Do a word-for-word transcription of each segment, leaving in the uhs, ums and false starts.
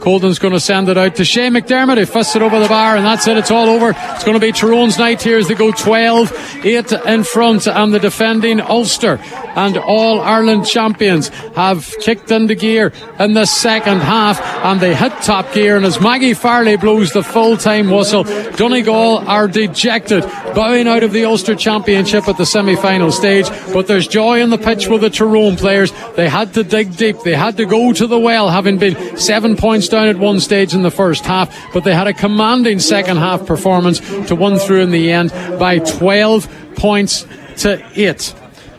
Colton's going to send it out to Shane McDermott, who fists it over the bar, and that's it. It's all over. It's going to be Tyrone's night here as they go twelve eight in front, and the defending Ulster and All-Ireland champions have kicked into gear in the second half, and they hit top gear. And as Maggie Farley blows the full-time whistle, Donegal are dejected, bowing out of the Ulster Championship at the semi-final stage. But there's joy on the pitch with the Tyrone players. They had to dig deep. They had to go to the well, having been seven points down at one stage in the first half. But they had a commanding second half performance to win through in the end by twelve points to eight.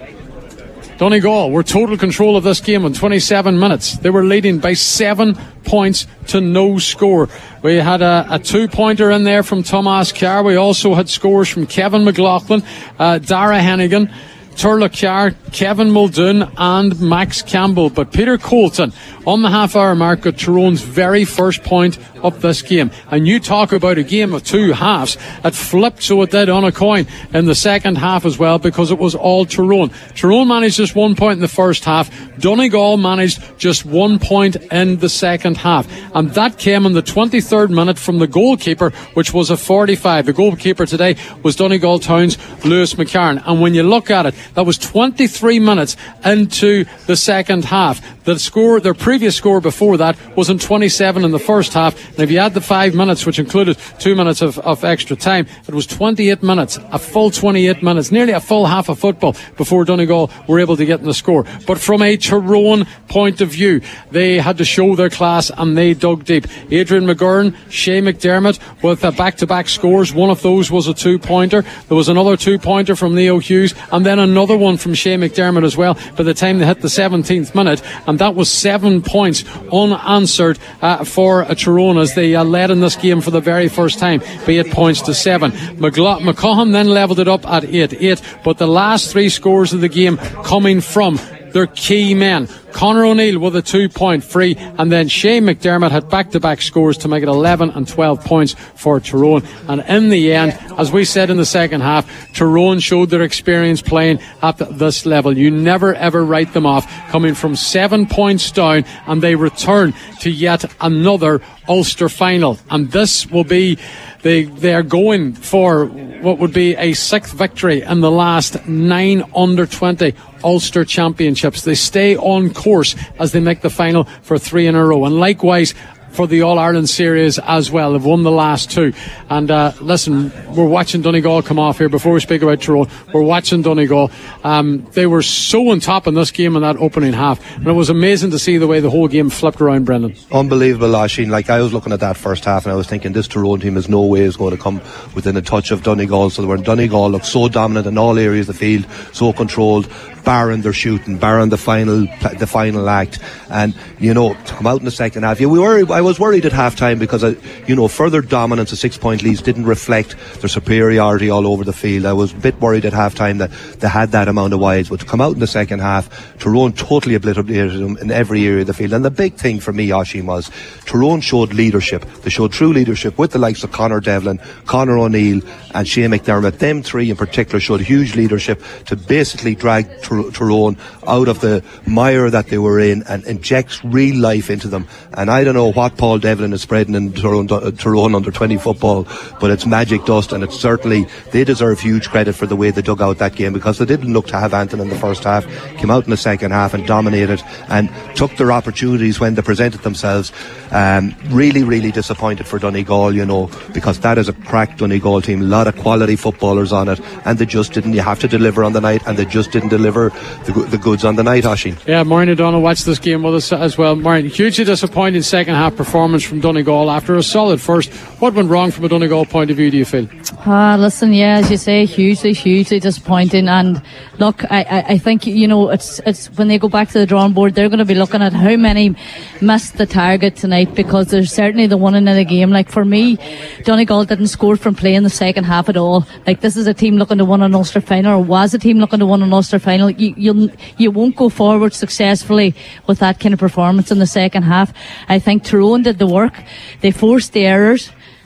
Donegal were total control of this game in twenty-seven minutes. They were leading by seven points to no score. We had a, a two-pointer in there from Tomas Carr. We also had scores from Kevin McLaughlin, uh, Dara Hennigan, Turlough Carr, Kevin Muldoon and Max Campbell. But Peter Colton on the half-hour mark got Tyrone's very first point of this game. And you talk about a game of two halves. It flipped so it did on a coin in the second half as well, because it was all Tyrone. Tyrone managed just one point in the first half. Donegal managed just one point in the second half. And that came in the twenty-third minute from the goalkeeper, which was a forty-five. The goalkeeper today was Donegal Town's Lewis McCarron. And when you look at it, that was twenty-three minutes into the second half. The score, their previous score before that was in twenty-seven in the first half. And if you add the five minutes, which included two minutes of, of extra time, it was twenty-eight minutes, a full twenty-eight minutes, nearly a full half of football before Donegal were able to get in the score. But from a Tyrone point of view, they had to show their class and they dug deep. Adrian McGurn, Shea McDermott with uh, back-to-back scores. One of those was a two-pointer. There was another two-pointer from Leo Hughes, and then another one from Shea McDermott as well by the time they hit the seventeenth minute. And that was seven points unanswered uh, for uh, Tyrone as they uh, led in this game for the very first time by eight points to seven. McLa- McCaugham then levelled it up at eight eight, but the last three scores of the game coming from their key men. Conor O'Neill with a two-point free, and then Shane McDermott had back-to-back scores to make it eleven and twelve points for Tyrone. And in the end, as we said in the second half, Tyrone showed their experience playing at this level. You never ever write them off, coming from seven points down, and they return to yet another Ulster final. And this will be They they are going for what would be a sixth victory in the last nine under twenty Ulster Championships. They stay on course as they make the final for three in a row. And likewise for the All-Ireland series as well. They've won the last two. And uh, listen, we're watching Donegal come off here. Before we speak about Tyrone, we're watching Donegal. Um, they were so on top in this game in that opening half. And it was amazing to see the way the whole game flipped around, Brendan. Unbelievable, Oisín. Like, I was looking at that first half and I was thinking this Tyrone team is no way is going to come within a touch of Donegal. So when Donegal looked so dominant in all areas of the field, so controlled, barring their shooting, barring the final the final act, and you know, to come out in the second half, yeah, we were I was worried at half time because I, you know, further dominance of six point leads didn't reflect their superiority all over the field. I was a bit worried at half time that they had that amount of wides, but to come out in the second half, Tyrone totally obliterated them in every area of the field. And the big thing for me, Oisín, was Tyrone showed leadership. They showed true leadership with the likes of Conor Devlin, Conor O'Neill and Shane McDermott. Them three in particular showed huge leadership to basically drag Ty- Tyrone out of the mire that they were in and inject real life into them. And I don't know what Paul Devlin is spreading in Tyrone, Tyrone under twenty football, but it's magic dust, and it's certainly, they deserve huge credit for the way they dug out that game, because they didn't look to have anything in the first half, came out in the second half and dominated and took their opportunities when they presented themselves. Um, really, really disappointed for Donegal, you know, because that is a crack Donegal team, a lot of quality footballers on it, and they just didn't, you have to deliver on the night, and they just didn't deliver the, the goods on the night, Oisín. Yeah, Maureen O'Donnell watched this game with us as well. Maureen, hugely disappointing second half performance from Donegal after a solid first. What went wrong from a Donegal point of view, do you feel? Ah, uh, listen, yeah, as you say, hugely, hugely disappointing. And look, I, I, I think, you know, it's it's when they go back to the drawing board, they're going to be looking at how many missed the target tonight, because there's certainly the one in the game. Like, for me, Donegal didn't score from playing the second half at all. Like, this is a team looking to win an Ulster final, or was a team looking to win an Ulster final. You you'll, you won't go forward successfully with that kind of performance in the second half. I think Tyrone did the work. They forced the errors.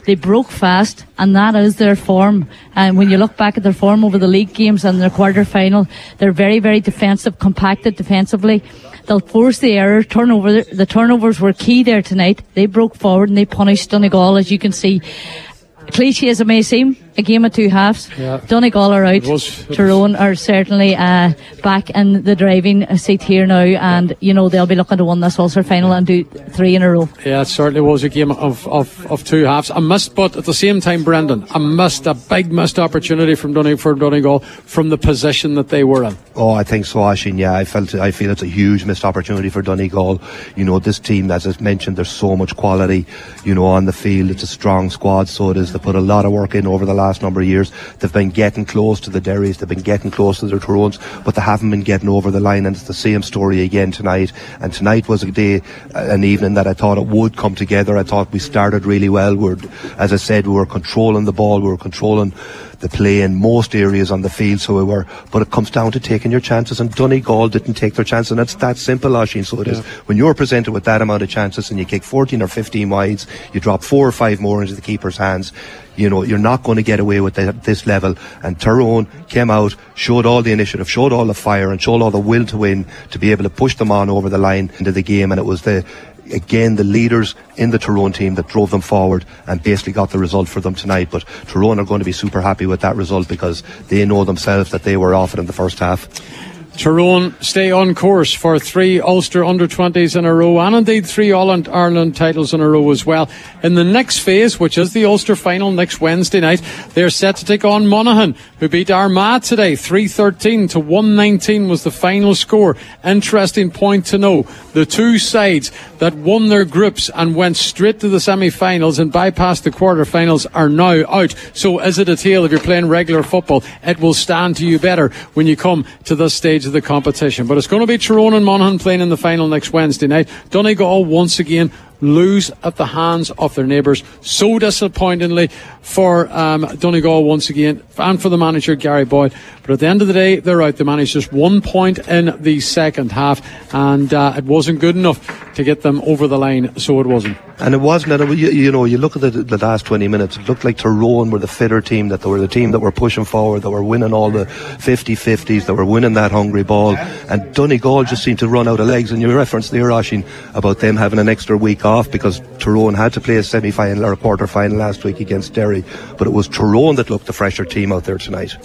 They broke fast, and that is their form. And when you look back at their form over the league games and their quarter final, they're very, very defensive, compacted defensively. They'll force the error, turnover. The turnovers were key there tonight. They broke forward and they punished Donegal, as you can see. Cliche as it may seem, a game of two halves. Yeah. Donegal are out. It was, it Tyrone are certainly uh, back in the driving seat here now, and you know they'll be looking to win this Ulster final and do three in a row. Yeah, it certainly was a game of, of, of two halves. A missed, but at the same time, Brendan, a missed, a big missed opportunity from Donegal for Donegal from the position that they were in. Oh, I think so, Aishin. Yeah, I felt, I feel it's a huge missed opportunity for Donegal. You know, this team, as I mentioned, there's so much quality, you know, on the field. It's a strong squad, so it is. They put a lot of work in over the last number of years. They've been getting close to the Derrys, they've been getting close to their Tyrones, but they haven't been getting over the line, and it's the same story again tonight. And tonight was a day, an evening that I thought it would come together. I thought we started really well. We were, as I said, we were controlling the ball, we were controlling the play in most areas on the field, so we were, but it comes down to taking your chances, and Donegal didn't take their chances, and it's that simple, Oisín. So it yeah. is. When you're presented with that amount of chances and you kick fourteen or fifteen wides, you drop four or five more into the keeper's hands, you know, you're not going to get away with the, this level. And Tyrone came out, showed all the initiative, showed all the fire, and showed all the will to win, to be able to push them on over the line into the game. And it was the again the leaders in the Tyrone team that drove them forward and basically got the result for them tonight. But Tyrone are going to be super happy with that result, because they know themselves that they were off it in the first half. Tyrone stay on course for three Ulster under twenties in a row, and indeed three All-Ireland titles in a row as well. In the next phase, which is the Ulster final next Wednesday night, they're set to take on Monaghan, who beat Armagh today. three thirteen to one nineteen was the final score. Interesting point to know, the two sides that won their groups and went straight to the semi-finals and bypassed the quarter-finals are now out. So is it a tale, if you're playing regular football, it will stand to you better when you come to this stage of the competition. But it's going to be Tyrone and Monaghan playing in the final next Wednesday night. Donegal once again lose at the hands of their neighbours, so disappointingly for um, Donegal once again, and for the manager Gary Boyd. But at the end of the day, they're out. They managed just one point in the second half, and uh, it wasn't good enough to get them over the line, so it wasn't. And it wasn't. And it, you, you know, you look at the, the last twenty minutes, it looked like Tyrone were the fitter team, that they were the team that were pushing forward, that were winning all the fifty-fifties, that were winning that hungry ball. And Donegal just seemed to run out of legs. And you referenced there, Oisín, about them having an extra week off because Tyrone had to play a semi-final or a quarter-final last week against Derry. But it was Tyrone that looked the fresher team out there tonight.